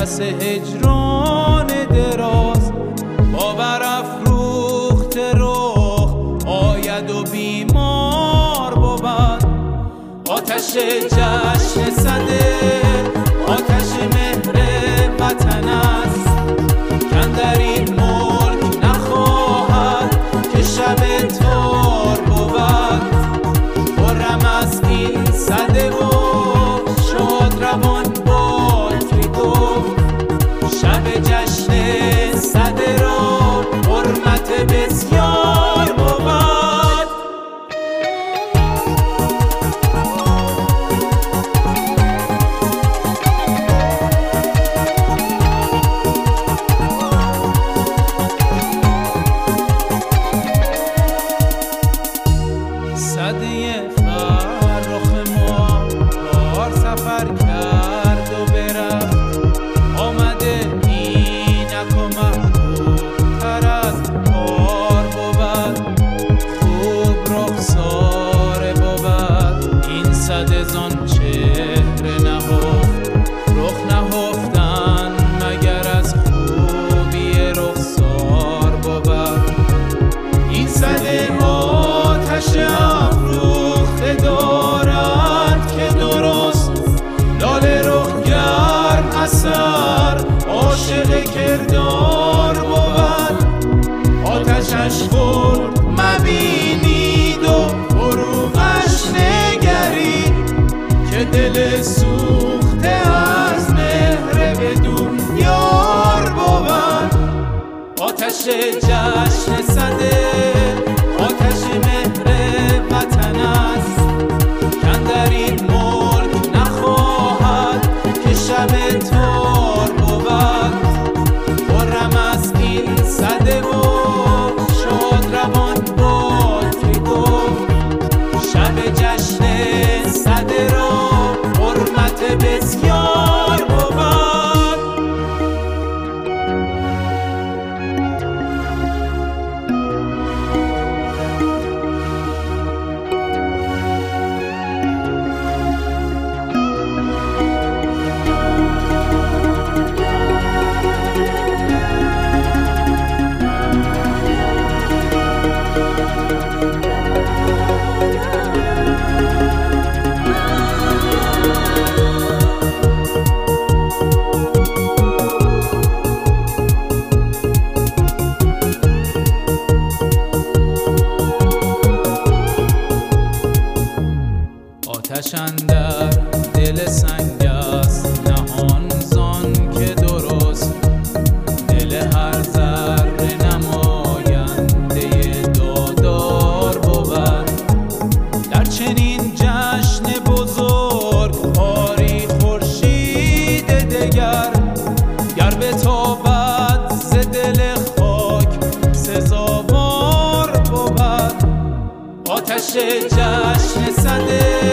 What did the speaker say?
پس هجران دراز با برافروخت رخ آید و بیمار بود. آتش جشن صده آتش مهر وطن است کاندر این ملک نخواهد که شب تار بود. خرم است این صده و شاد روان باد که گفت شب جشن صده را حرمت بسیار بود. صده فرخ ما بار سفر کرد و برفت آمده اینک و محبوب تر از بار بود. خوب رخساره بود این صده زان چهره نهفت رخ نهفتن مگر از خوبی رخسار بود. این صده آتش افروخته دارد که درست لاله رخ گرم اثر عاشق کردار بود. آتشش خورد مبینید و فروغش نگرید که دل سوخته از مهر بدون یار بود. آتش جشن صده آتش مهر وطن است کاندر این ملک نخواهد که شب تار بود. خرم است این صده و شاد روان باد که گفت شب جشن صده را حرمت بسیار بود. آتش اندر دل سنگ است نهان زان که درست دل هر ذره نماینده دادار بود. در چنین جشن بزرگ آری خورشید دگر گر بتابد ز دل خاک سزاوار بود. آتش جشن صده